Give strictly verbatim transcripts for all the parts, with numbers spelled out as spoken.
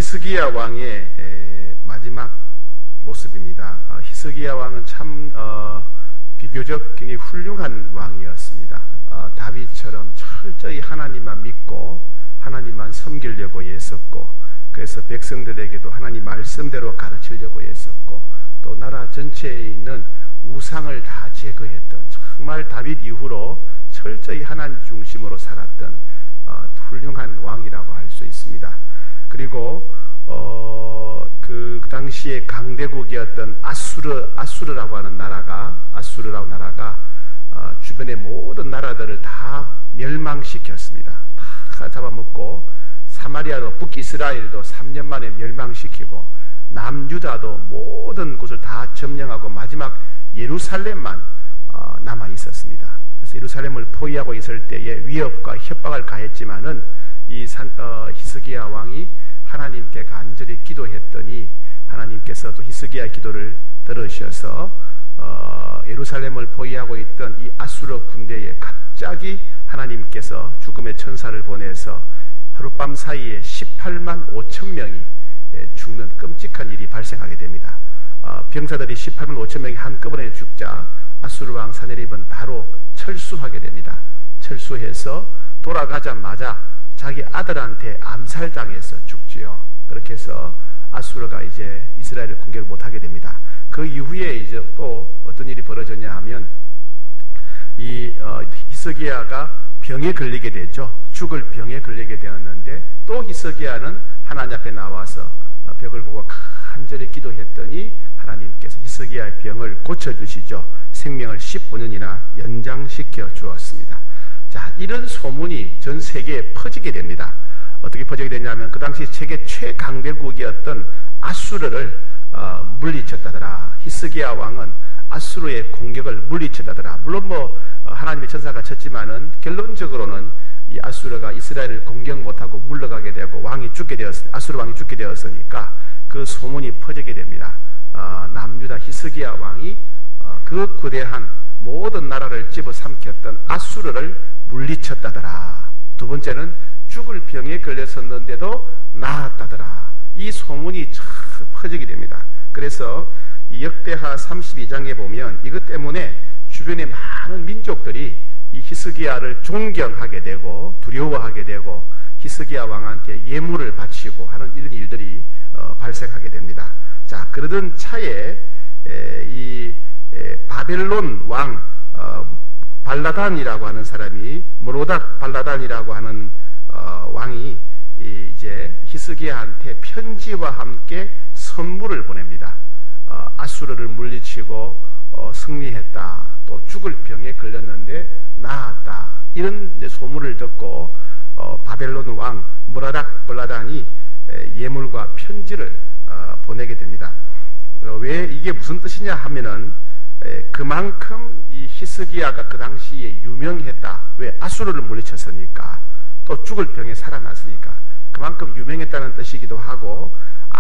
히스기야 왕의 에, 마지막 모습입니다. 어, 히스기야 왕은 참 어, 비교적 굉장히 훌륭한 왕이었습니다. 어, 다윗처럼 철저히 하나님만 믿고 하나님만 섬기려고 애썼고, 그래서 백성들에게도 하나님 말씀대로 가르치려고 애썼고, 또 나라 전체에 있는 우상을 다 제거했던, 정말 다윗 이후로 철저히 하나님 중심으로 살았던 어, 훌륭한 왕이라고 할 수 있습니다. 그리고 어, 그 당시에 강대국이었던 아수르, 아수르라고 하는 나라가 아수르라고 나라가 어, 주변의 모든 나라들을 다 멸망시켰습니다. 다 잡아먹고, 사마리아도 북이스라엘도 삼 년 만에 멸망시키고, 남유다도 모든 곳을 다 점령하고 마지막 예루살렘만 어, 남아 있었습니다. 그래서 예루살렘을 포위하고 있을 때에 위협과 협박을 가했지만은 이 산, 어, 히스기야 왕이 하나님께 간절히 기도했더니 하나님께서 또 히스기야의 기도를 들으셔서 어, 예루살렘을 포위하고 있던 이 아수르 군대에 갑자기 하나님께서 죽음의 천사를 보내서 하룻밤 사이에 십팔만 오천 명이 죽는 끔찍한 일이 발생하게 됩니다. 어, 병사들이 십팔만 오천 명이 한꺼번에 죽자 아수르 왕 사네립은 바로 철수하게 됩니다. 철수해서 돌아가자마자 자기 아들한테 암살당해서 죽지요. 그렇게 해서 아수르가 이제 이스라엘을 공격을 못하게 됩니다. 그 이후에 이제 또 어떤 일이 벌어졌냐 하면 이 어, 히스기야가 병에 걸리게 되죠. 죽을 병에 걸리게 되었는데, 또 히스기야는 하나님 앞에 나와서 벽을 보고 간절히 기도했더니 하나님께서 히스기야의 병을 고쳐주시죠. 생명을 십오 년이나 연장시켜 주었습니다. 자, 이런 소문이 전 세계에 퍼지게 됩니다. 어떻게 퍼지게 되냐면, 그 당시 세계 최강대국이었던 아수르를 어, 물리쳤다더라. 히스기야 왕은 아수르의 공격을 물리쳤다더라. 물론 뭐 어, 하나님의 천사가 쳤지만은 결론적으로는 이 아수르가 이스라엘을 공격 못하고 물러가게 되고 왕이 죽게 되었, 아수르 왕이 죽게 되었으니까 그 소문이 퍼지게 됩니다. 어, 남유다 히스기야 왕이 어, 그 거대한 모든 나라를 집어삼켰던 아수르를 물리쳤다더라. 두 번째는 죽을 병에 걸렸었는데도 나았다더라. 이 소문이 참 퍼지게 됩니다. 그래서 이 역대하 삼십이 장에 보면 이것 때문에 주변의 많은 민족들이 이 히스기야를 존경하게 되고 두려워하게 되고 히스기야 왕한테 예물을 바치고 하는 이런 일들이 어, 발생하게 됩니다. 자, 그러던 차에 에, 이 에, 바벨론 왕 어, 발라단이라고 하는 사람이, 모로닥 발라단이라고 하는 어, 왕이 이, 이제 히스기야한테 편지와 함께 선물을 보냅니다. 어, 아수르를 물리치고 어, 승리했다. 또 죽을 병에 걸렸는데 나았다. 이런 소문을 듣고 어, 바벨론 왕 모라닥 발라단이 에, 예물과 편지를 어, 보내게 됩니다. 어, 왜 이게 무슨 뜻이냐 하면은 에, 그만큼 이 히스기야가 그 당시에 유명했다. 왜? 아수르를 물리쳤으니까, 또 죽을 병에 살아났으니까 그만큼 유명했다는 뜻이기도 하고,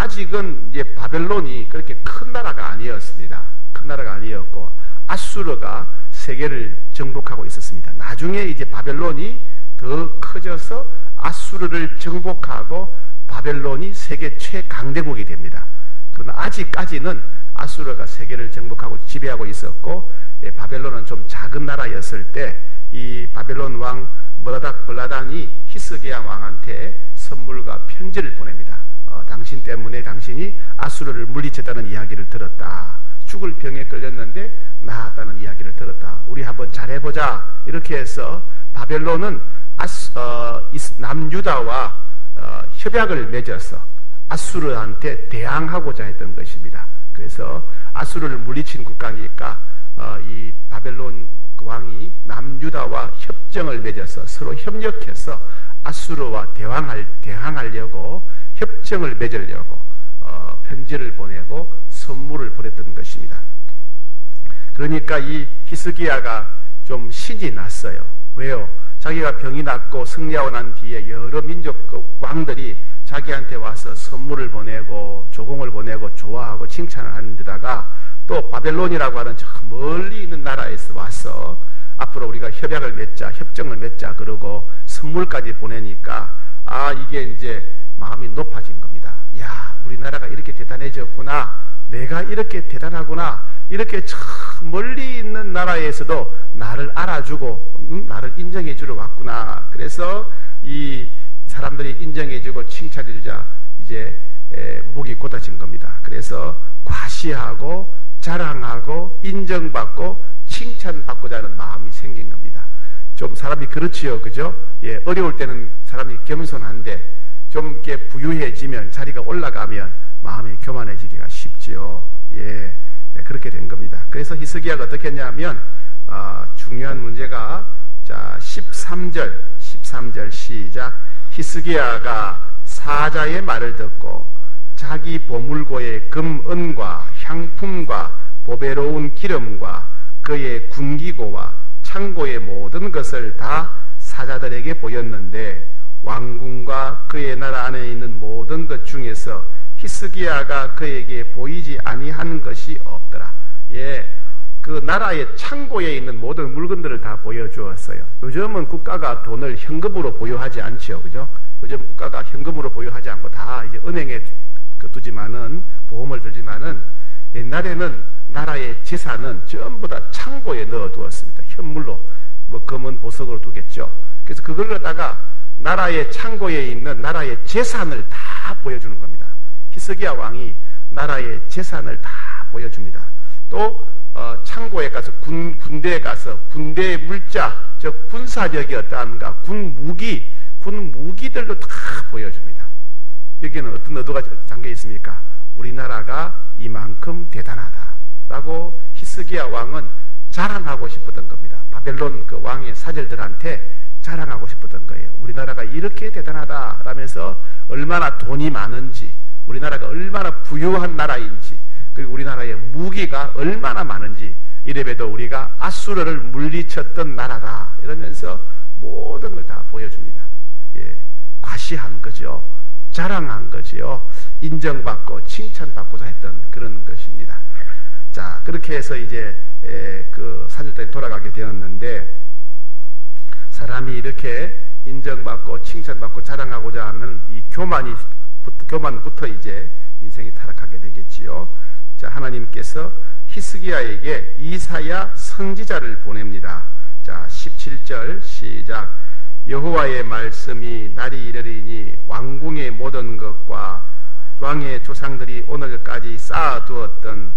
아직은 이제 바벨론이 그렇게 큰 나라가 아니었습니다. 큰 나라가 아니었고 아수르가 세계를 정복하고 있었습니다. 나중에 이제 바벨론이 더 커져서 아수르를 정복하고 바벨론이 세계 최강대국이 됩니다. 그러나 아직까지는 아수르가 세계를 정복하고 지배하고 있었고, 예, 바벨론은 좀 작은 나라였을 때 이 바벨론 왕 모라닥 발라단이 히스기야 왕한테 선물과 편지를 보냅니다. 어, 당신 때문에 당신이 아수르를 물리쳤다는 이야기를 들었다. 죽을 병에 걸렸는데 나았다는 이야기를 들었다. 우리 한번 잘해보자. 이렇게 해서 바벨론은 아수, 어, 남유다와 어, 협약을 맺어서 아수르한테 대항하고자 했던 것입니다. 그래서 아수르를 물리친 국가니까 어, 이 바벨론 왕이 남유다와 협정을 맺어서 서로 협력해서 아수르와 대항할, 대항하려고 협정을 맺으려고 어, 편지를 보내고 선물을 보냈던 것입니다. 그러니까 이 히스기야가 좀 신이 났어요. 왜요? 자기가 병이 낫고 승리하고 난 뒤에 여러 민족 왕들이 자기한테 와서 선물을 보내고 조공을 보내고 좋아하고 칭찬을 하는 데다가 또 바벨론이라고 하는 저 멀리 있는 나라에서 와서 앞으로 우리가 협약을 맺자, 협정을 맺자 그러고 선물까지 보내니까 아 이게 이제 마음이 높아진 겁니다. 야, 우리나라가 이렇게 대단해졌구나, 내가 이렇게 대단하구나, 이렇게 저 멀리 있는 나라에서도 나를 알아주고 응? 나를 인정해주러 왔구나. 그래서 이 사람들이 인정해주고 칭찬해주자 이제 에, 목이 곧아진 겁니다. 그래서 과시하고 자랑하고 인정받고 칭찬받고자 하는 마음이 생긴 겁니다. 좀 사람이 그렇지요, 그죠? 예, 어려울 때는 사람이 겸손한데 좀 이렇게 부유해지면, 자리가 올라가면 마음이 교만해지기가 쉽지요. 예, 예, 그렇게 된 겁니다. 그래서 히스기야가 어떻게 했냐면 어, 중요한 문제가 자 십삼 절 십삼 절 시작. 히스기야가 사자의 말을 듣고 자기 보물고의 금, 은과 향품과 보배로운 기름과 그의 군기고와 창고의 모든 것을 다 사자들에게 보였는데 왕궁과 그의 나라 안에 있는 모든 것 중에서 히스기야가 그에게 보이지 아니한 것이 없더라. 예, 그 나라의 창고에 있는 모든 물건들을 다 보여주었어요. 요즘은 국가가 돈을 현금으로 보유하지 않지요, 그죠? 요즘 국가가 현금으로 보유하지 않고 다 이제 은행에 두지만은, 보험을 들지만은, 옛날에는 나라의 재산은 전부 다 창고에 넣어 두었습니다. 현물로, 뭐 금은 보석으로 두겠죠. 그래서 그걸 갖다가 나라의 창고에 있는 나라의 재산을 다 보여주는 겁니다. 히스기야 왕이 나라의 재산을 다 보여줍니다. 또 어, 창고에 가서 군, 군대에 가서 군대의 물자, 즉 군사력이 어떠한가, 군 무기, 군 무기들도 다 보여줍니다. 여기는 어떤 의도가 담겨 있습니까? 우리나라가 이만큼 대단하다라고 히스기야 왕은 자랑하고 싶었던 겁니다. 바벨론 그 왕의 사절들한테 자랑하고 싶었던 거예요. 우리나라가 이렇게 대단하다라면서 얼마나 돈이 많은지, 우리나라가 얼마나 부유한 나라인지, 그리고 우리나라의 무기가 얼마나 많은지, 이래봬도 우리가 아수르를 물리쳤던 나라다 이러면서 모든 걸 다 보여줍니다. 예, 과시한 거죠. 자랑한 거지요. 인정받고 칭찬받고자 했던 그런 것입니다. 자, 그렇게 해서 이제 에, 그 사절단이 돌아가게 되었는데, 사람이 이렇게 인정받고 칭찬받고 자랑하고자 하면 이 교만이 교만부터 이제 인생이 타락하게 되겠지요. 자, 하나님께서 히스기야에게 이사야 선지자를 보냅니다. 자, 십칠 절 시작. 여호와의 말씀이 날이 이르리니 왕궁의 모든 것과 왕의 조상들이 오늘까지 쌓아두었던,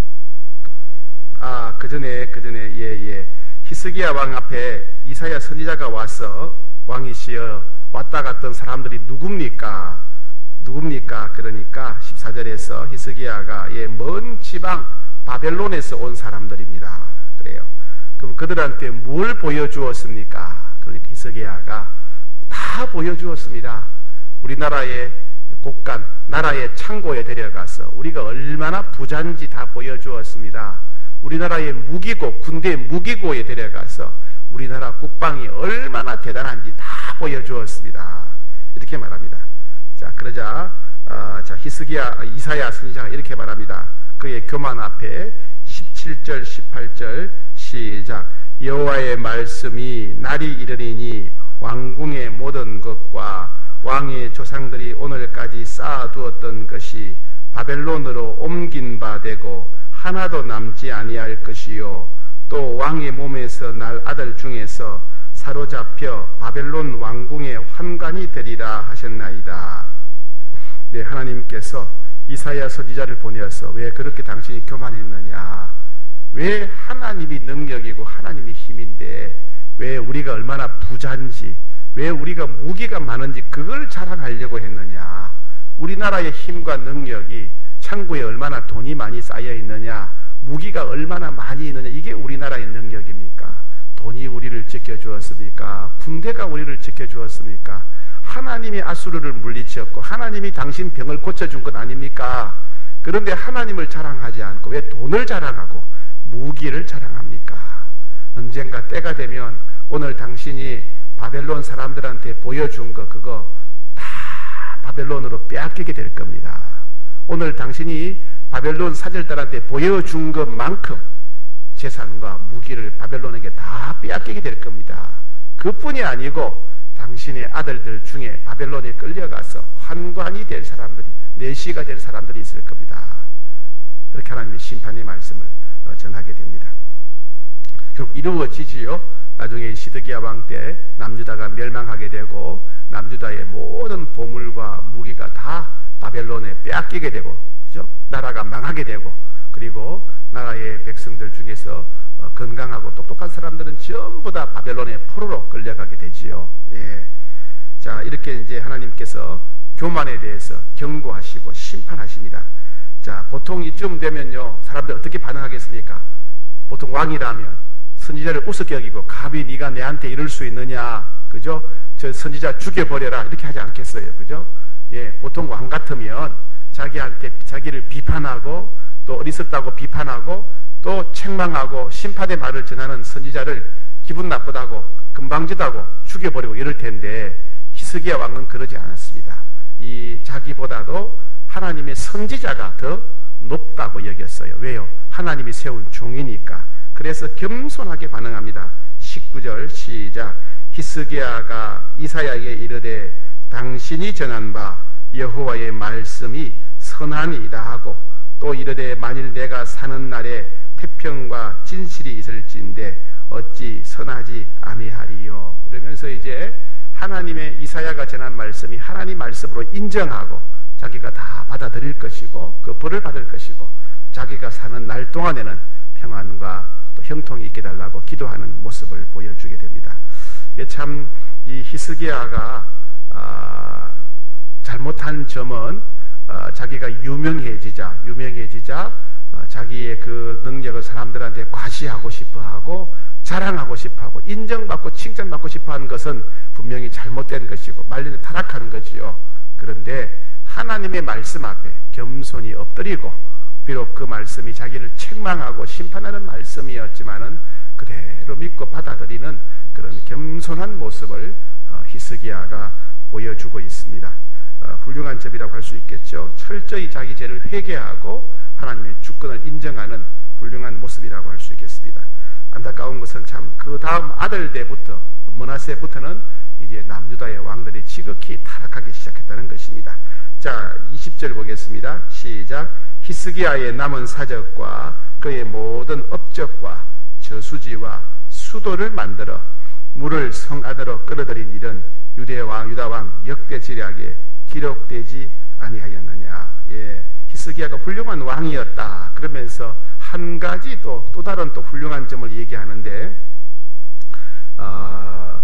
아, 그 전에 그 전에 예예 예. 히스기야 왕 앞에 이사야 선지자가 와서, 왕이시여 왔다 갔던 사람들이 누굽니까? 누굽니까? 그러니까 십사 절에서 히스기야가 예, 먼 지방 바벨론에서 온 사람들입니다. 그래요. 그럼 그들한테 뭘 보여주었습니까? 그러니까 히스기야가 다 보여주었습니다. 우리나라의 곳간, 나라의 창고에 데려가서 우리가 얼마나 부자인지 다 보여주었습니다. 우리나라의 무기고, 군대 무기고에 데려가서 우리나라 국방이 얼마나 대단한지 다 보여주었습니다. 이렇게 말합니다. 자, 그러자 어, 자 히스기야 이사야 선지자가 이렇게 말합니다. 그의 교만 앞에 십칠 절 십팔 절 시작. 여호와의 말씀이 날이 이르리니 왕궁의 모든 것과 왕의 조상들이 오늘까지 쌓아두었던 것이 바벨론으로 옮긴 바 되고 하나도 남지 아니할 것이요, 또 왕의 몸에서 날 아들 중에서 사로잡혀 바벨론 왕궁의 환관이 되리라 하셨나이다. 네, 하나님께서 이사야 선지자를 보내어서 왜 그렇게 당신이 교만했느냐, 왜 하나님이 능력이고 하나님이 힘인데 왜 우리가 얼마나 부자인지, 왜 우리가 무기가 많은지 그걸 자랑하려고 했느냐, 우리나라의 힘과 능력이 창고에 얼마나 돈이 많이 쌓여 있느냐, 무기가 얼마나 많이 있느냐, 이게 우리나라의 능력입니까? 돈이 우리를 지켜주었습니까? 군대가 우리를 지켜주었습니까? 하나님이 아수르를 물리치었고 하나님이 당신 병을 고쳐준 것 아닙니까? 그런데 하나님을 자랑하지 않고 왜 돈을 자랑하고 무기를 자랑합니까? 언젠가 때가 되면 오늘 당신이 바벨론 사람들한테 보여준 거 그거 다 바벨론으로 빼앗기게 될 겁니다. 오늘 당신이 바벨론 사절단한테 보여준 것만큼 재산과 무기를 바벨론에게 다 빼앗기게 될 겁니다. 그뿐이 아니고 당신의 아들들 중에 바벨론에 끌려가서 환관이 될 사람들이 내시가 될 사람들이 있을 겁니다. 그렇게 하나님의 심판의 말씀을 전하게 됩니다. 결국 이루어지지요. 나중에 시드기야 왕 때 남유다가 멸망하게 되고 남유다의 모든 보물과 무기가 다 바벨론에 빼앗기게 되고, 그죠? 나라가 망하게 되고, 그리고 나라의 백성들 중에서 건강하고 똑똑한 사람들은 전부 다 바벨론의 포로로 끌려가게 되지요. 예. 자, 이렇게 이제 하나님께서 교만에 대해서 경고하시고 심판하십니다. 자, 보통 이쯤 되면요, 사람들 어떻게 반응하겠습니까? 보통 왕이라면 선지자를 우습게 여기고 감히 네가 내한테 이럴 수 있느냐, 그죠? 저 선지자 죽여버려라, 이렇게 하지 않겠어요, 그죠? 예, 보통 왕 같으면 자기한테 자기를 비판하고 또 어리석다고 비판하고 또 책망하고 심판의 말을 전하는 선지자를 기분 나쁘다고 건방지다고 죽여버리고 이럴 텐데, 히스기야 왕은 그러지 않았습니다. 이 자기보다도 하나님의 선지자가 더 높다고 여겼어요. 왜요? 하나님이 세운 종이니까. 그래서 겸손하게 반응합니다. 십구 절 시작. 히스기야가 이사야에게 이르되 당신이 전한 바 여호와의 말씀이 선하니이다 하고, 또 이르되 만일 내가 사는 날에 태평과 진실이 있을진데 어찌 선하지 아니하리요. 이러면서 이제 하나님의 이사야가 전한 말씀이 하나님 말씀으로 인정하고 자기가 다 받아들일 것이고 그 벌을 받을 것이고 자기가 사는 날 동안에는 평안과 또 형통이 있게 달라고 기도하는 모습을 보여주게 됩니다. 참 이 히스기야가 아, 잘못한 점은 아, 자기가 유명해지자 유명해지자 아, 자기의 그 능력을 사람들한테 과시하고 싶어하고 자랑하고 싶어하고 인정받고 칭찬받고 싶어하는 것은 분명히 잘못된 것이고 말년에 타락하는 것이요. 그런데 하나님의 말씀 앞에 겸손히 엎드리고, 비록 그 말씀이 자기를 책망하고 심판하는 말씀이었지만은 그대로 믿고 받아들이는 그런 겸손한 모습을 히스기야가 보여주고 있습니다. 훌륭한 점이라고 할 수 있겠죠. 철저히 자기 죄를 회개하고 하나님의 주권을 인정하는 훌륭한 모습이라고 할 수 있겠습니다. 안타까운 것은 참 그 다음 아들 때부터 므낫세부터는 이제 남유다의 왕들이 지극히 타락하기 시작했다는 것입니다. 자, 이십 절 보겠습니다. 시작. 히스기야의 남은 사적과 그의 모든 업적과 저수지와 수도를 만들어 물을 성 안으로 끌어들인 일은 유대왕 유다왕 역대지략에 기록되지 아니하였느냐. 예, 히스기야가 훌륭한 왕이었다. 그러면서 한 가지 또, 또 다른 또 훌륭한 점을 얘기하는데, 어,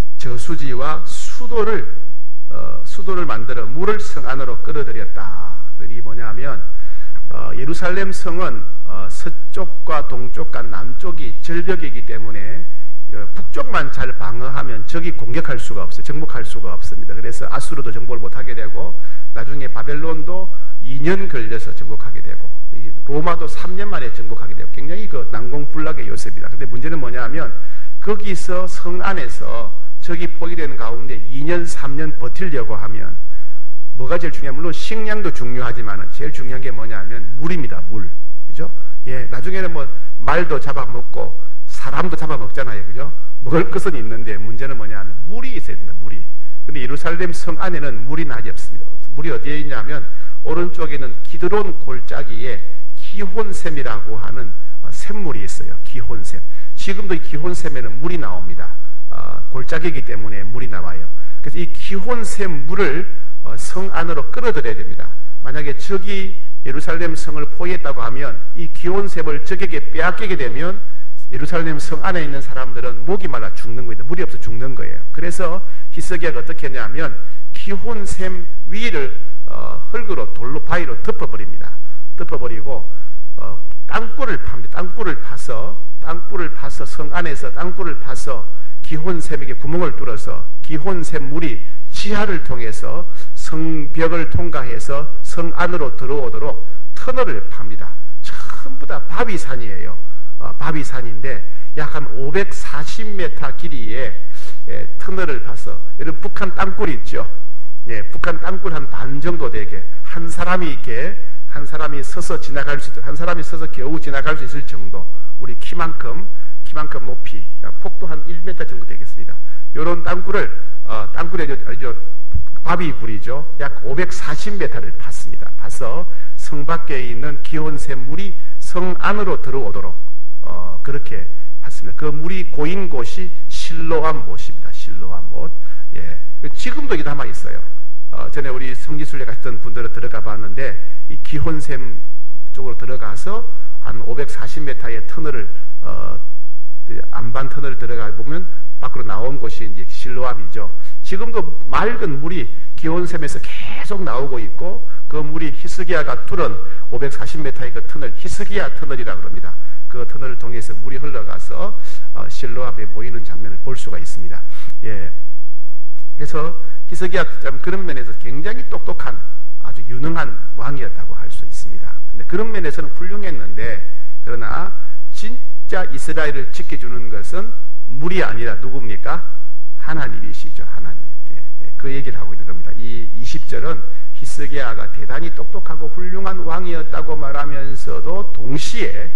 저수지와 수도를 어, 수도를 만들어 물을 성 안으로 끌어들였다. 그게 뭐냐면 어, 예루살렘 성은 어, 서쪽과 동쪽과 남쪽이 절벽이기 때문에 어, 북쪽만 잘 방어하면 적이 공격할 수가 없어요. 정복할 수가 없습니다. 그래서 아수르도 정복을 못하게 되고 나중에 바벨론도 이 년 걸려서 정복하게 되고 로마도 삼 년 만에 정복하게 되고 굉장히 그 난공불락의 요새입니다. 근데 문제는 뭐냐면 거기서 성 안에서 적이 포위되는 가운데 이 년 삼 년 버틸려고 하면 뭐가 제일 중요하면 물론 식량도 중요하지만 제일 중요한 게 뭐냐면 물입니다. 물. 그죠? 예, 나중에는 뭐 말도 잡아먹고 사람도 잡아먹잖아요. 그죠? 먹을 것은 있는데 문제는 뭐냐면 물이 있어야 된다. 물이. 근데 예루살렘 성 안에는 물이 나지 없습니다. 물이 어디에 있냐면 오른쪽에는 기드론 골짜기에 기혼샘이라고 하는 샘물이 있어요. 기혼샘. 지금도 이 기혼샘에는 물이 나옵니다. 어, 골짜기이기 때문에 물이 나와요. 그래서 이 기혼샘 물을 어, 성 안으로 끌어들여야 됩니다. 만약에 적이 예루살렘 성을 포위했다고 하면 이 기혼샘을 적에게 빼앗기게 되면 예루살렘 성 안에 있는 사람들은 목이 말라 죽는 거예요. 물이 없어 죽는 거예요. 그래서 히스기야가 어떻게 했냐면 기혼샘 위를 어, 흙으로 돌로 바위로 덮어버립니다. 덮어버리고 어, 땅굴을 팝니다. 땅굴을 파서 땅굴을 파서 성 안에서 땅굴을 파서 기혼샘에게 구멍을 뚫어서 기혼샘 물이 지하를 통해서 성벽을 통과해서 성 안으로 들어오도록 터널을 팝니다. 전부 다 바위산이에요. 어, 바위산인데 약 한 오백사십 미터 길이의 예, 터널을 파서 여러분 북한 땅굴 있죠? 예, 북한 땅굴 한 반 정도 되게 한 사람이 이렇게 한 사람이 서서 지나갈 수 있도록 한 사람이 서서 겨우 지나갈 수 있을 정도 우리 키만큼 키만큼 높이 폭도 한 일 미터 정도 되겠습니다. 이런 땅굴을 어, 땅굴에 저, 저, 바위불이죠. 약 오백사십 미터를 팠습니다. 파서 성 밖에 있는 기온샘 물이 성 안으로 들어오도록 어, 그렇게 팠습니다. 그 물이 고인 곳이 실로암 못입니다. 실로암 못. 예, 지금도 이게 남아 있어요. 어, 전에 우리 성지순례 갔던 분들은 들어가 봤는데 이 기온샘 쪽으로 들어가서 한 오백사십 미터의 터널을 어, 안반 터널을 들어가 보면 밖으로 나온 곳이 이제 실로암이죠. 지금도 맑은 물이 기온샘에서 계속 나오고 있고 그 물이 히스기야가 뚫은 오백사십 미터의 그 터널, 히스기야 터널이라고 합니다. 그 터널을 통해서 물이 흘러가서 어, 실로암에 모이는 장면을 볼 수가 있습니다. 예. 그래서 히스기야 그런 면에서 굉장히 똑똑한 아주 유능한 왕이었다고 할 수 있습니다. 근데 그런 면에서는 훌륭했는데 그러나 진짜 이스라엘을 지켜주는 것은 물이 아니라 누굽니까? 하나님이시죠. 하나님. 예, 예, 그 얘기를 하고 있는 겁니다. 이 이십 절은 히스기야가 대단히 똑똑하고 훌륭한 왕이었다고 말하면서도 동시에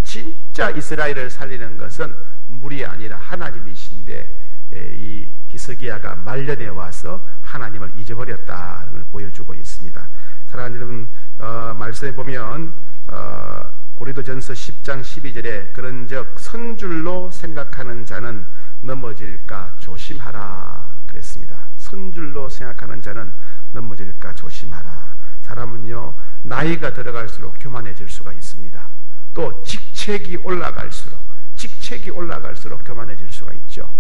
진짜 이스라엘을 살리는 것은 물이 아니라 하나님이신데 예, 이 히스기야가 말년에 와서 하나님을 잊어버렸다는 걸 보여주고 있습니다. 사랑하는 여러분, 어, 말씀에 보면 어, 고린도전서 십 장 십이 절에 그런즉 선줄로 생각하는 자는 넘어질까 조심하라 그랬습니다. 선줄로 생각하는 자는 넘어질까 조심하라. 사람은요 나이가 들어갈수록 교만해질 수가 있습니다. 또 직책이 올라갈수록 직책이 올라갈수록 교만해질 수가 있죠.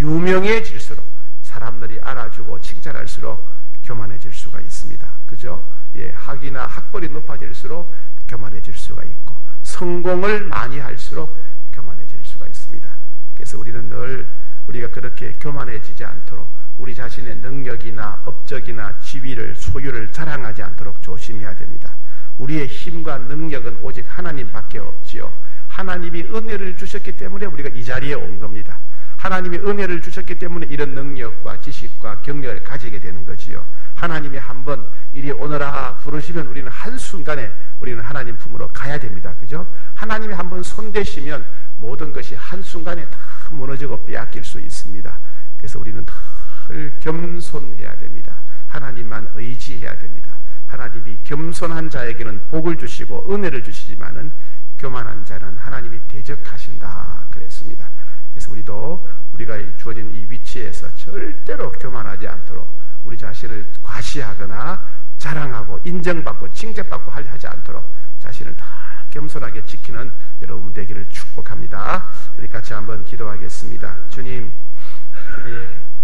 유명해질수록 사람들이 알아주고 칭찬할수록 교만해질 수가 있습니다. 그죠? 예, 학위나 학벌이 높아질수록 교만해질 수가 있고 성공을 많이 할수록 교만해질 수가 있습니다. 그래서 우리는 늘 우리가 그렇게 교만해지지 않도록 우리 자신의 능력이나 업적이나 지위를 소유를 자랑하지 않도록 조심해야 됩니다. 우리의 힘과 능력은 오직 하나님밖에 없지요. 하나님이 은혜를 주셨기 때문에 우리가 이 자리에 온 겁니다. 하나님이 은혜를 주셨기 때문에 이런 능력과 지식과 경력을 가지게 되는 거지요. 하나님이 한번 이리 오너라 부르시면 우리는 한순간에 우리는 하나님 품으로 가야 됩니다. 그죠? 하나님이 한번 손대시면 모든 것이 한순간에 다 무너지고 빼앗길 수 있습니다. 그래서 우리는 늘 겸손해야 됩니다. 하나님만 의지해야 됩니다. 하나님이 겸손한 자에게는 복을 주시고 은혜를 주시지만은 교만한 자는 하나님이 대적하신다 그랬습니다. 그래서 우리도 우리가 주어진 이 위치에서 절대로 교만하지 않도록 우리 자신을 과시하거나 자랑하고 인정받고 칭찬받고 하지 않도록 자신을 다 겸손하게 지키는 여러분 되기를 축복합니다. 우리 같이 한번 기도하겠습니다. 주님, 우리,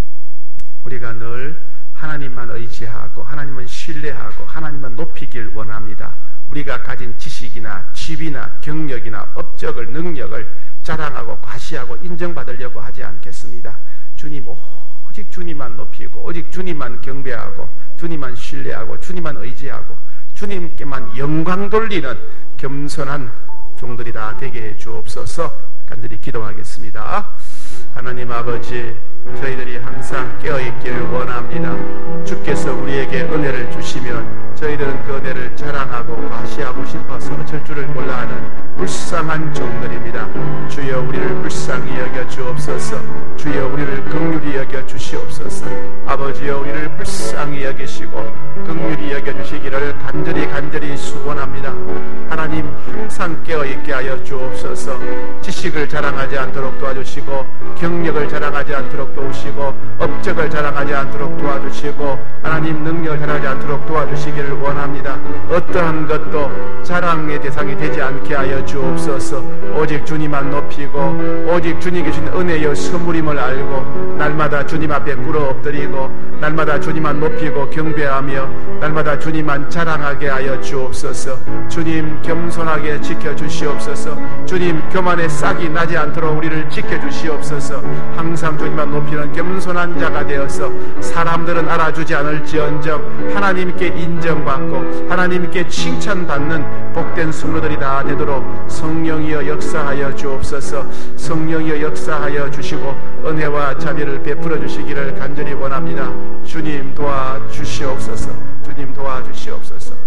우리가 늘 하나님만 의지하고 하나님만 신뢰하고 하나님만 높이길 원합니다. 우리가 가진 지식이나 지위나 경력이나 업적을 능력을 자랑하고 과시하고 인정받으려고 하지 않겠습니다. 주님, 오직 주님만 높이고 오직 주님만 경배하고 주님만 신뢰하고 주님만 의지하고 주님께만 영광 돌리는 겸손한 종들이 다 되게 해 주옵소서. 간절히 기도하겠습니다. 하나님 아버지, 저희들이 항상 깨어있기를 원합니다. 주께서 우리에게 은혜를 주시면 저희들은 그 은혜를 자랑하고 과시하고 싶어서 어쩔 줄을 몰라하는 불쌍한 종들입니다. 주여 우리를 불쌍히 여겨 주옵소서. 주여 우리를 긍휼히 여겨 주시옵소서. 아버지여 우리를 불쌍히 여기시고 긍휼히 여겨 주시기를 간절히 간절히 수원합니다. 하나님 항상 깨어있게 하여 주옵소서. 지식을 자랑하지 않도록 도와주시고 경력을 자랑하지 않도록 도우시고 업적을 자랑하지 않도록 도와주시고 하나님 능력을 자랑하지 않도록 도와주시기를 원합니다. 어떠한 것도 자랑의 대상이 되지 않게 하여 주옵소서. 오직 주님만 높이고 오직 주님이 주신 은혜여 선물임을 알고 날마다 주님 앞에 꿇어 엎드리고 날마다 주님만 높이고 경배하며 날마다 주님만 자랑하게 하여 주옵소서. 주님 겸손하게 지켜주시옵소서. 주님 교만의 싹이 나지 않도록 우리를 지켜주시옵소서. 항상 주님만 높이는 겸손한 자가 되어서 사람들은 알아주지 않을지언정 하나님께 인정받고 하나님께 칭찬받는 복된 성도들이 다 되도록 성령이여 역사하여 주옵소서. 성령이여 역사하여 주시고 은혜와 자비를 베풀어 주시기를 간절히 원합니다. 주님 도와주시옵소서. 주님 도와주시옵소서.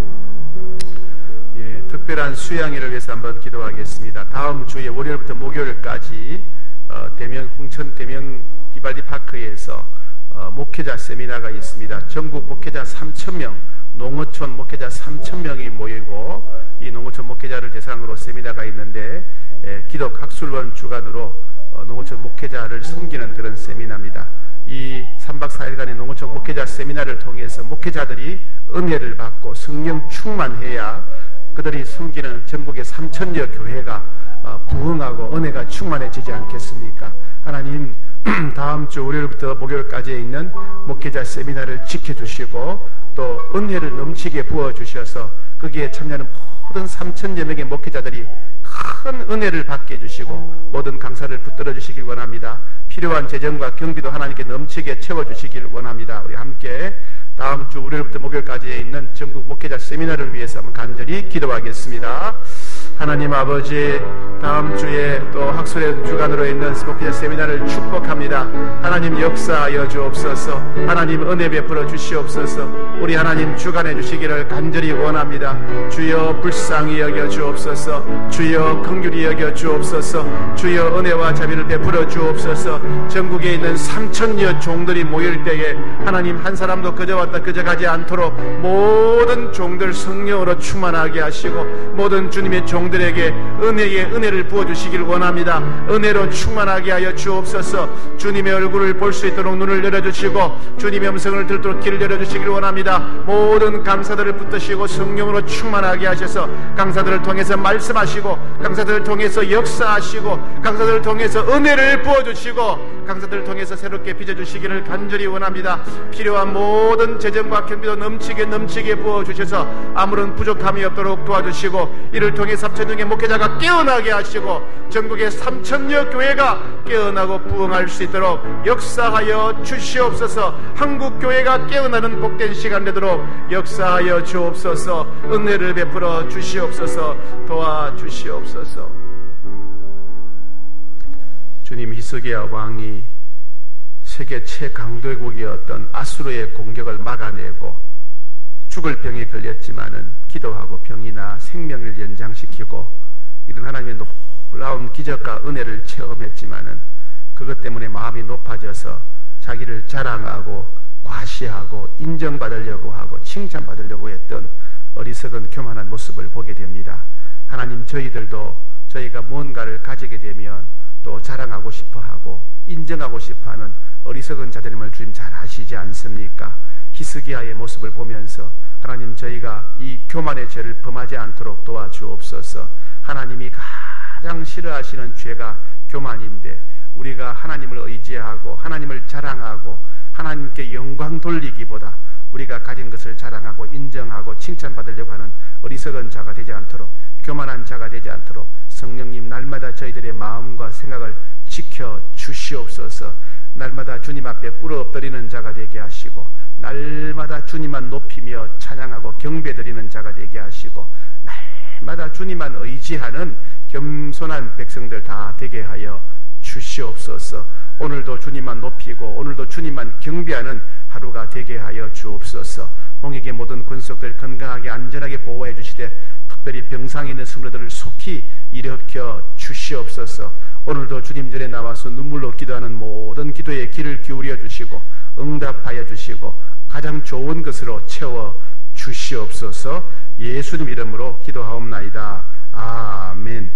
예, 특별한 수양일을 위해서 한번 기도하겠습니다. 다음 주에 월요일부터 목요일까지 어, 대명 홍천 대명 비발디 파크에서 어, 목회자 세미나가 있습니다. 전국 목회자 삼천 명, 농어촌 목회자 삼천 명이 모이고 이 농어촌 목회자를 대상으로 세미나가 있는데 에, 기독 학술원 주관으로 어, 농어촌 목회자를 섬기는 그런 세미나입니다. 이 삼 박 사 일간의 농어촌 목회자 세미나를 통해서 목회자들이 은혜를 받고 성령 충만해야 그들이 섬기는 전국의 삼천여 교회가 어, 부흥하고 은혜가 충만해지지 않겠습니까? 하나님 다음 주 월요일부터 목요일까지 있는 목회자 세미나를 지켜주시고 또 은혜를 넘치게 부어주셔서 거기에 참여하는 모든 삼천여 명의 목회자들이 큰 은혜를 받게 해주시고 모든 강사를 붙들어 주시길 원합니다. 필요한 재정과 경비도 하나님께 넘치게 채워주시길 원합니다. 우리 함께 다음 주 월요일부터 목요일까지 있는 전국 목회자 세미나를 위해서 한번 간절히 기도하겠습니다. 하나님 아버지, 다음 주에 또 학술의 주관으로 있는 목회자 세미나를 축복합니다. 하나님 역사하여 주옵소서. 하나님 은혜 베풀어 주시옵소서. 우리 하나님 주관해 주시기를 간절히 원합니다. 주여 불쌍히 여겨 주옵소서. 주여 긍휼히 여겨 주옵소서. 주여 은혜와 자비를 베풀어 주옵소서. 전국에 있는 삼천여 종들이 모일 때에 하나님 한 사람도 그저 왔다 그저 가지 않도록 모든 종들 성령으로 충만하게 하시고 모든 주님의 종 들에게 은혜의 은혜를 부어주시길 원합니다. 은혜로 충만하게 하여 주옵소서. 주님의 얼굴을 볼 수 있도록 눈을 열어주시고 주님의 음성을 듣도록 귀를 열어주시길 원합니다. 모든 강사들을 붙드시고 성령으로 충만하게 하셔서 강사들을 통해서 말씀하시고 강사들을 통해서 역사하시고 강사들을 통해서 은혜를 부어주시고 강사들을 통해서 새롭게 빚어주시기를 간절히 원합니다. 필요한 모든 재정과 경비도 넘치게 넘치게 부어주셔서 아무런 부족함이 없도록 도와주시고 이를 통해 삼천명의 목회자가 깨어나게 하시고 전국의 삼천여 교회가 깨어나고 부흥할 수 있도록 역사하여 주시옵소서. 한국교회가 깨어나는 복된 시간 되도록 역사하여 주옵소서. 은혜를 베풀어 주시옵소서. 도와주시옵소서. 주님, 히스기야 왕이 세계 최강대국이었던 아수르의 공격을 막아내고 죽을 병에 걸렸지만은 기도하고 병이나 생명을 연장시키고 이런 하나님의 놀라운 기적과 은혜를 체험했지만은 그것 때문에 마음이 높아져서 자기를 자랑하고 과시하고 인정받으려고 하고 칭찬받으려고 했던 어리석은 교만한 모습을 보게 됩니다. 하나님, 저희들도 저희가 뭔가를 가지게 되면 또 자랑하고 싶어하고 인정하고 싶어하는 어리석은 자들임을 주님 잘 아시지 않습니까? 히스기야의 모습을 보면서 하나님, 저희가 이 교만의 죄를 범하지 않도록 도와주옵소서. 하나님이 가장 싫어하시는 죄가 교만인데 우리가 하나님을 의지하고 하나님을 자랑하고 하나님께 영광 돌리기보다 우리가 가진 것을 자랑하고 인정하고 칭찬받으려고 하는 어리석은 자가 되지 않도록, 교만한 자가 되지 않도록 성령님 날마다 저희들의 마음과 생각을 지켜 주시옵소서. 날마다 주님 앞에 꿇어 엎드리는 자가 되게 하시고 날마다 주님만 높이며 찬양하고 경배드리는 자가 되게 하시고 날마다 주님만 의지하는 겸손한 백성들 다 되게 하여 주시옵소서. 오늘도 주님만 높이고 오늘도 주님만 경배하는 하루가 되게 하여 주옵소서. 홍익의 모든 군속들 건강하게 안전하게 보호해 주시되 특별히 병상에 있는 성도들을 속히 일으켜 주시옵소서. 오늘도 주님 전에 나와서 눈물로 기도하는 모든 기도에 귀를 기울여 주시고 응답하여 주시고 가장 좋은 것으로 채워 주시옵소서. 예수님 이름으로 기도하옵나이다. 아멘.